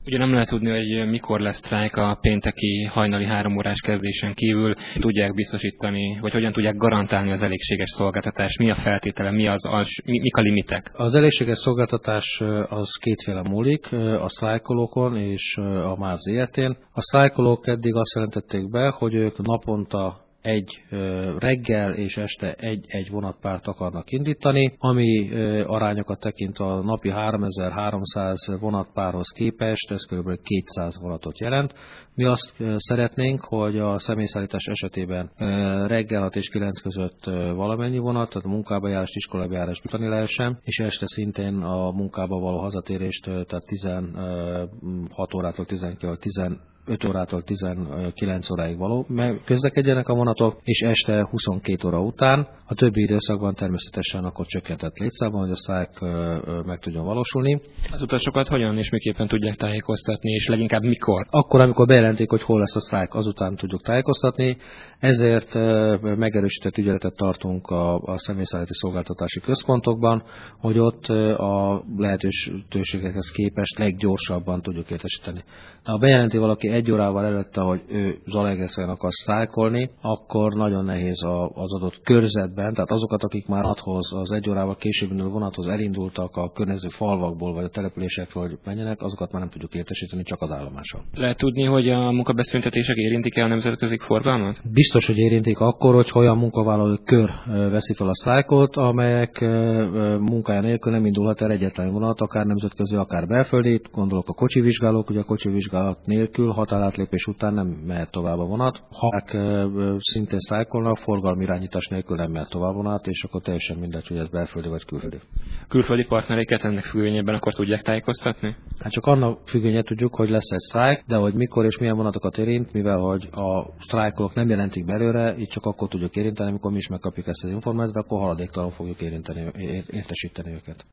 Ugye nem lehet tudni, hogy mikor lesz sztrájk a pénteki hajnali 3 órás kezdésen kívül. Tudják biztosítani, vagy hogyan tudják garantálni az elégséges szolgáltatást? Mi a feltétele, mik a limitek? Az elégséges szolgáltatás az kétféle múlik, a sztrájkolókon és a MÁV ZRT-n. A sztrájkolók eddig azt jelentették be, hogy ők naponta egy reggel és este egy vonatpárt akarnak indítani, ami arányokat tekint a napi 3300 vonatpárhoz képest, ez kb. 200 vonatot jelent. Mi azt szeretnénk, hogy a személyszállítás esetében reggel 6 és 9 között valamennyi vonat, tehát a munkába járást, iskolába járást jutani lehessen, és este szintén a munkába való hazatérést, tehát 16 órától 5 órától 19 óráig való közlekedjenek a vonatok, és este 22 óra után, a többi időszakban természetesen akkor csökkentett létszámban, hogy a sztrájk meg tudjon valósulni. Az utasokat hogyan és miképpen tudják tájékoztatni, és leginkább mikor? Akkor, amikor bejelentik, hogy hol lesz a sztrájk, azután tudjuk tájékoztatni, ezért megerősített ügyeletet tartunk a személyszállítási szolgáltatási központokban, hogy ott a lehetőségekhez képest leggyorsabban tudjuk értesíteni. Ha bejelenti valaki 1 órával előtte, hogy ő Zalaegerszen akar sztrájkolni, akkor nagyon nehéz az adott körzetben, tehát azokat, akik már az 1 órával később induló vonathoz elindultak a környező falvakból vagy a településekről, hogy menjenek, azokat már nem tudjuk értesíteni, csak az állomáson. Lehet tudni, hogy a munkabeszüntetések érintik-e a nemzetközi forgalmat? Biztos, hogy érintik akkor, hogy olyan munkavállalói kör veszi fel a sztrájkot, amelyek munkája nélkül nem indulhat el egyetlen vonat, akár nemzetközi, akár belföldi. Gondolok a kocsivizsgálók, ugye a kocsivizsgálat nélkül határátlépés után nem mehet tovább a vonat. Ha szintén sztrájkolnak, forgalmi irányítás nélkül nem mehet tovább a vonat, és akkor teljesen mindegy, hogy ez belföldi vagy külföldi. Külföldi partnereiket ennek függvényében akkor tudják tájékoztatni? Hát csak annak függvénye tudjuk, hogy lesz egy sztrájk, de hogy mikor és milyen vonatokat érint, mivel hogy a sztrájkolók nem jelentik belőle, így csak akkor tudjuk érinteni, amikor mi is megkapjuk ezt az információt, de akkor haladéktalanul fogjuk értesíteni őket.